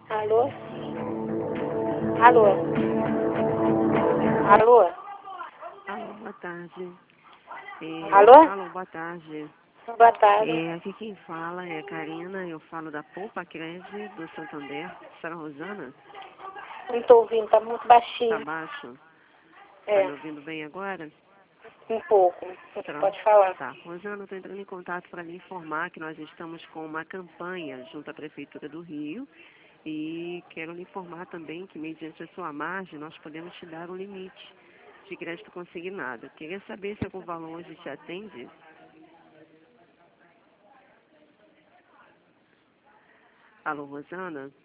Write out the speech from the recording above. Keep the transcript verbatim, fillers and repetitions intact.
Alô? Alô? Alô? Alô, boa tarde. É, Alô? alô, boa tarde. Boa tarde. É, aqui quem fala é Karina, eu falo da Poupa Cred do Santander. Senhora Rosana? Não estou ouvindo, tá muito Tá baixinho. baixo? Tá É, me ouvindo bem agora? um pouco. Você Pronto. pode falar. Tá. Rosana, eu estou entrando em contato para lhe informar que nós estamos com uma campanha junto à Prefeitura do Rio e quero lhe informar também que, mediante a sua margem, nós podemos te dar um limite de crédito consignado. Queria saber se algum valor hoje te atende? Alô, Rosana?